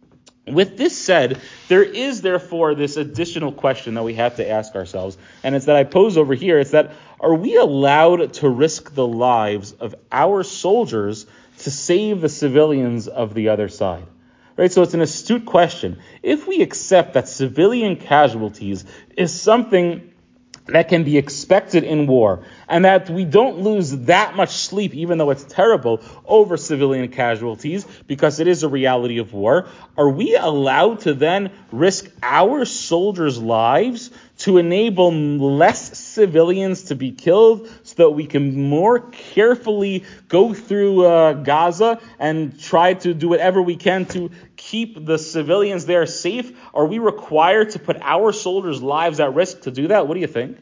With this said, there is therefore this additional question that we have to ask ourselves, and it's that I pose over here. It's that, are we allowed to risk the lives of our soldiers to save the civilians of the other side? Right, so it's an astute question. If we accept that civilian casualties is something that can be expected in war, and that we don't lose that much sleep, even though it's terrible, over civilian casualties, because it is a reality of war, are we allowed to then risk our soldiers' lives to enable less civilians to be killed so that we can more carefully go through uh, Gaza and try to do whatever we can to keep the civilians there safe? Are we required to put our soldiers' lives at risk to do that? What do you think?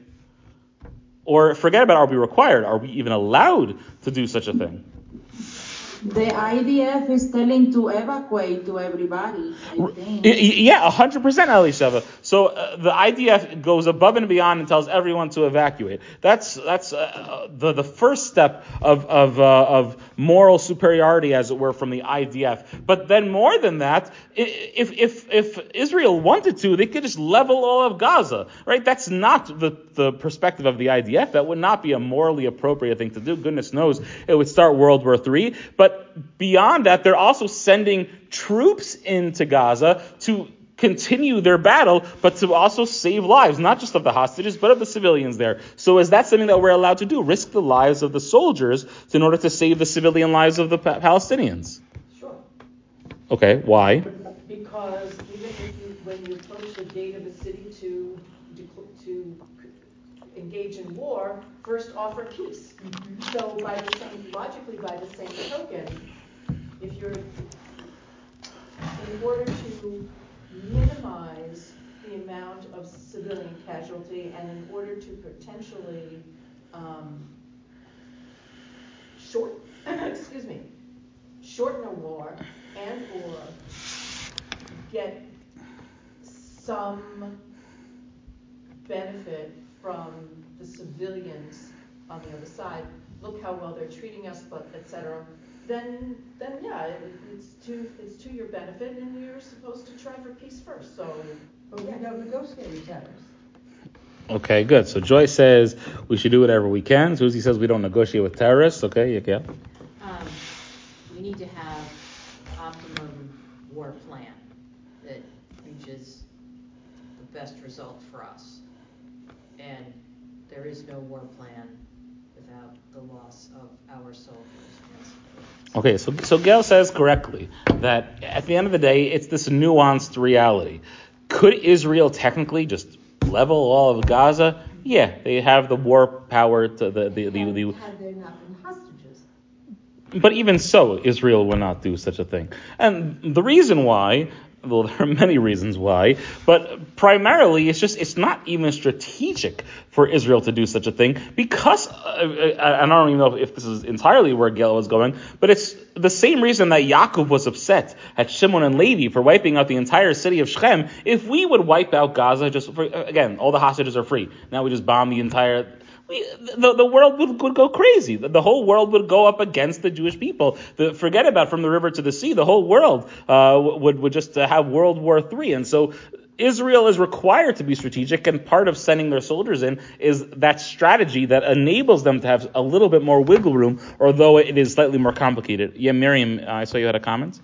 Or forget about, are we required? Are we even allowed to do such a thing? The I D F is telling to evacuate to everybody, I think. Yeah, one hundred percent, Elisheva. So uh, the I D F goes above and beyond and tells everyone to evacuate. That's that's uh, the the first step of of uh, of moral superiority, as it were, from the I D F. But then more than that, if if if Israel wanted to, they could just level all of Gaza, right? That's not the the perspective of the I D F. That would not be a morally appropriate thing to do. Goodness knows it would start World War Three. But beyond that, they're also sending troops into Gaza to continue their battle, but to also save lives, not just of the hostages, but of the civilians there. So is that something that we're allowed to do? Risk the lives of the soldiers in order to save the civilian lives of the pa- Palestinians? Sure. Okay, why? Because even if you, when you approach the gate of a city to to engage in war, first offer peace. Mm-hmm. So by the same, logically by the same token, if you're, in order to minimize the amount of civilian casualty and in order to potentially um, short, excuse me, shorten a war and or get some benefit from the civilians on the other side, look how well they're treating us, but et cetera, then, then yeah, it, it's to, it's to your benefit, and you're supposed to try for peace first, so. But we don't negotiate with terrorists. Okay, good. So Joy says we should do whatever we can. Susie says we don't negotiate with terrorists. Okay, yeah. Um, we need to have optimum war plan that reaches the best result for us. And there is no war plan without the loss of our soldiers. Okay, so so Gail says correctly that at the end of the day, it's this nuanced reality. Could Israel technically just level all of Gaza? Yeah, they have the war power to the the the. the, the Had there not been hostages. But even so, Israel will not do such a thing. And the reason why, well, there are many reasons why, but primarily it's just, it's not even strategic for Israel to do such a thing because, uh, and I don't even know if this is entirely where Gail was going, but it's the same reason that Yaakov was upset at Shimon and Levi for wiping out the entire city of Shechem. If we would wipe out Gaza, just for, again, all the hostages are free. Now we just bomb the entire... We, the, the world would, would go crazy. The, the whole world would go up against the Jewish people. The, forget about from the river to the sea. The whole world uh, would, would just uh, have World War Three. And so Israel is required to be strategic, and part of sending their soldiers in is that strategy that enables them to have a little bit more wiggle room, although it is slightly more complicated. Yeah, Miriam, I saw you had a comment?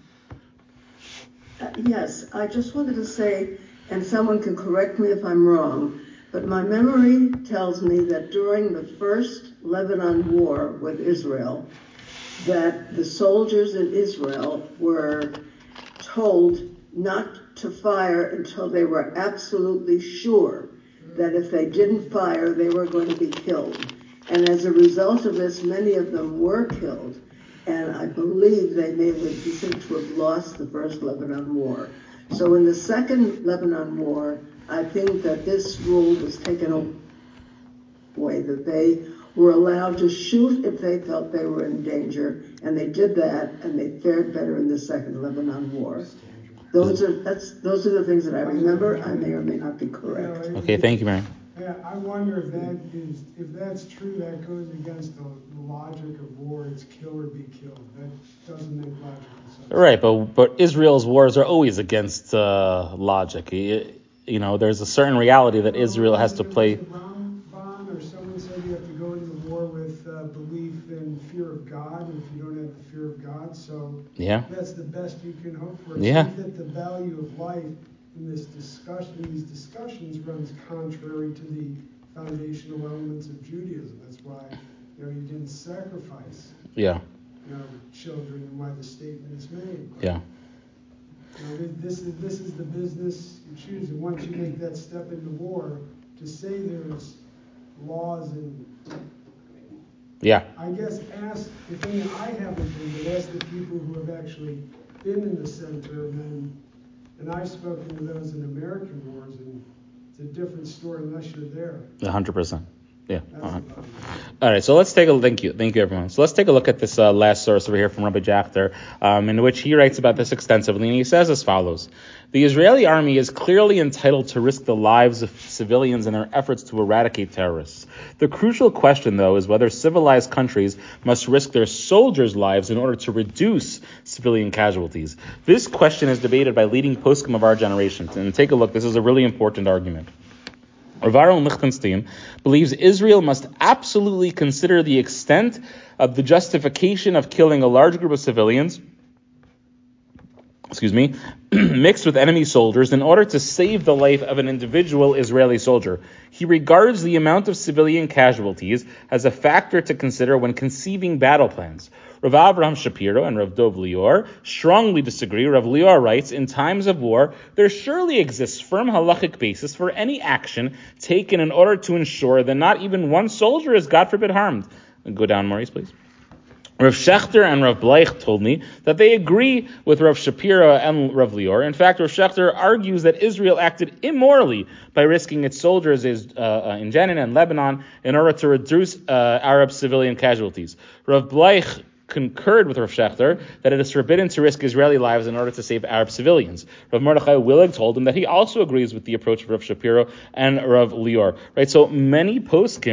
Uh, yes, I just wanted to say, and someone can correct me if I'm wrong, but my memory tells me that during the first Lebanon war with Israel, that the soldiers in Israel were told not to fire until they were absolutely sure that if they didn't fire, they were going to be killed. And as a result of this, many of them were killed. And I believe they may be considered to have lost the first Lebanon war. So in the second Lebanon war, I think that this rule was taken away, that they were allowed to shoot if they felt they were in danger, and they did that, and they fared better in the second Lebanon war. Those are that's those are the things that I remember. I may or may not be correct. Okay, thank you, Mary. Yeah, I wonder if that is if that's true. That goes against the, the logic of war. It's kill or be killed. That doesn't make logical sense. Right, but but Israel's wars are always against uh, logic. It, you know, there's a certain reality that Israel has to play. Rambam or someone said you have to go into war with uh, belief and fear of God, and if you don't have the fear of God, so yeah, that's the best you can hope for. It yeah. seems that the value of life in this discussion, in these discussions, runs contrary to the foundational elements of Judaism. That's why, you know, you didn't sacrifice, yeah, you know, children, and why the statement is made. But, yeah. you know, this is this is the business you choose, and once you make that step into war, to say there's laws and yeah. I guess ask if any I haven't been, but ask the people who have actually been in the center, and then and I've spoken to those in American wars, and it's a different story unless you're there. A hundred percent. Yeah. Uh-huh. That's All right, so let's take a thank you, thank you everyone. So let's take a look at this uh, last source over here from Rabbi Jachter, um, in which he writes about this extensively, and he says as follows: the Israeli army is clearly entitled to risk the lives of civilians in their efforts to eradicate terrorists. The crucial question, though, is whether civilized countries must risk their soldiers' lives in order to reduce civilian casualties. This question is debated by leading poskim of our generation. And take a look; this is a really important argument. Rav Aaron Lichtenstein believes Israel must absolutely consider the extent of the justification of killing a large group of civilians, excuse me, mixed with enemy soldiers in order to save the life of an individual Israeli soldier. He regards the amount of civilian casualties as a factor to consider when conceiving battle plans. Rav Avraham Shapiro and Rav Dov Lior strongly disagree. Rav Lior writes, in times of war, there surely exists firm halachic basis for any action taken in order to ensure that not even one soldier is, God forbid, harmed. Go down, Maurice, please. Rav Shechter and Rav Bleich told me that they agree with Rav Shapiro and Rav Lior. In fact, Rav Shechter argues that Israel acted immorally by risking its soldiers uh, in Jenin and Lebanon in order to reduce uh, Arab civilian casualties. Rav Bleich concurred with Rav Shechter that it is forbidden to risk Israeli lives in order to save Arab civilians. Rav Mordechai Willig told him that he also agrees with the approach of Rav Shapiro and Rav Lior. Right, so many poskim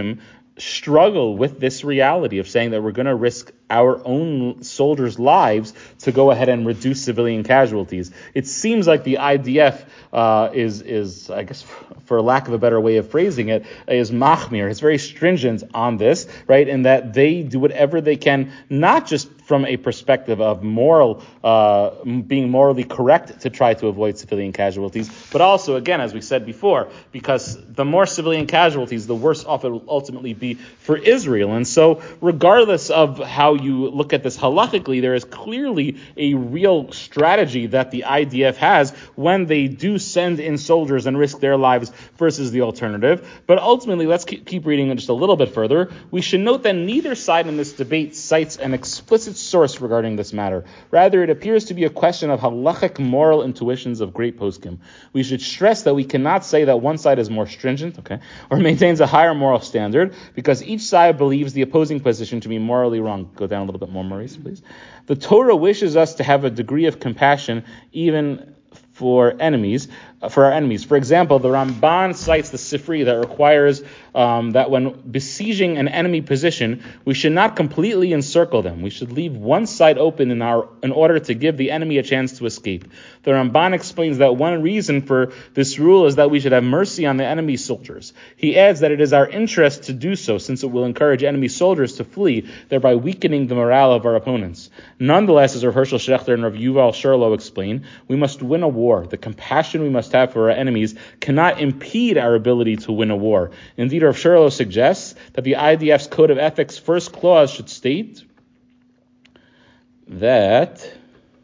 struggle with this reality of saying that we're going to risk our own soldiers' lives to go ahead and reduce civilian casualties. It seems like the I D F uh, is, is, I guess, for lack of a better way of phrasing it, is machmir. It's very stringent on this, right? In that they do whatever they can, not just from a perspective of moral, uh, being morally correct to try to avoid civilian casualties, but also, again, as we said before, because the more civilian casualties, the worse off it will ultimately be for Israel. And so, regardless of how you look at this halachically, there is clearly a real strategy that the I D F has when they do send in soldiers and risk their lives versus the alternative. But ultimately, let's keep reading just a little bit further. We should note that neither side in this debate cites an explicit source regarding this matter. Rather, it appears to be a question of halachic moral intuitions of great poskim. We should stress that we cannot say that one side is more stringent, okay, or maintains a higher moral standard, because each side believes the opposing position to be morally wrong. Go down a little bit more, Maurice, please. The Torah wishes us to have a degree of compassion even for enemies, uh, for our enemies. For example, the Ramban cites the Sifri that requires um, that when besieging an enemy position, we should not completely encircle them. We should leave one side open in our in order to give the enemy a chance to escape. The Ramban explains that one reason for this rule is that we should have mercy on the enemy soldiers. He adds that it is our interest to do so, since it will encourage enemy soldiers to flee, thereby weakening the morale of our opponents. Nonetheless, as Rav Hershel Schachter and Rav Yuval Sherlow explain, we must win a war. The compassion we must have for our enemies cannot impede our ability to win a war. Indeed, Rav Sherlow suggests that the I D F's Code of Ethics first clause should state that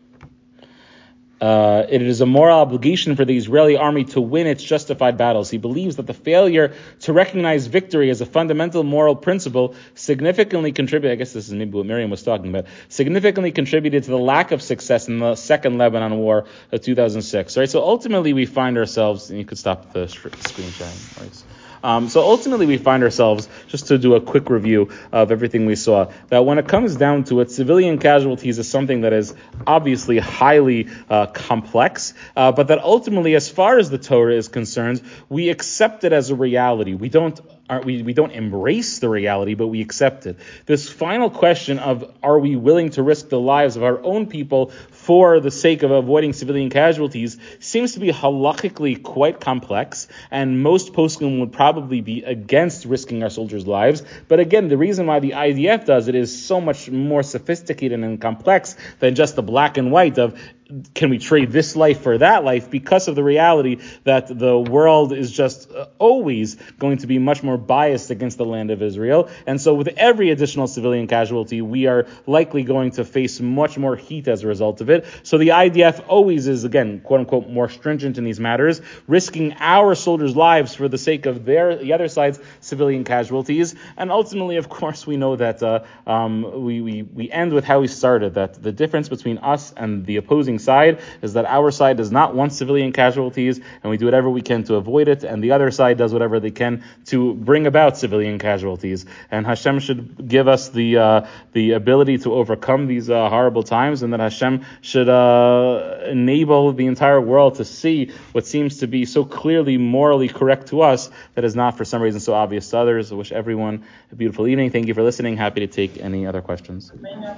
Uh, it is a moral obligation for the Israeli army to win its justified battles. He believes that the failure to recognize victory as a fundamental moral principle significantly contributed, I guess this is maybe what Miriam was talking about, significantly contributed to the lack of success in the Second Lebanon War of two thousand six. Right? So ultimately we find ourselves, and you could stop the screen sharing, right? Um, so ultimately we find ourselves, just to do a quick review of everything we saw, that when it comes down to it, civilian casualties is something that is obviously highly uh, complex, uh, but that ultimately, as far as the Torah is concerned, we accept it as a reality. We don't Are, we, we don't embrace the reality, but we accept it. This final question of are we willing to risk the lives of our own people for the sake of avoiding civilian casualties seems to be halachically quite complex, and most poskim would probably be against risking our soldiers' lives. But again, the reason why the I D F does it is so much more sophisticated and complex than just the black and white of can we trade this life for that life, because of the reality that the world is just always going to be much more biased against the land of Israel. And so with every additional civilian casualty, we are likely going to face much more heat as a result of it. So the I D F always is, again, quote unquote, more stringent in these matters, risking our soldiers' lives for the sake of their the other side's civilian casualties. And ultimately, of course, we know that uh, um, we, we, we end with how we started, that the difference between us and the opposing side is that our side does not want civilian casualties, and we do whatever we can to avoid it, and the other side does whatever they can to bring about civilian casualties. And Hashem should give us the uh, the ability to overcome these uh, horrible times, and that Hashem should uh, enable the entire world to see what seems to be so clearly morally correct to us that is not for some reason so obvious to others. I wish everyone a beautiful evening. Thank you for listening. Happy to take any other questions.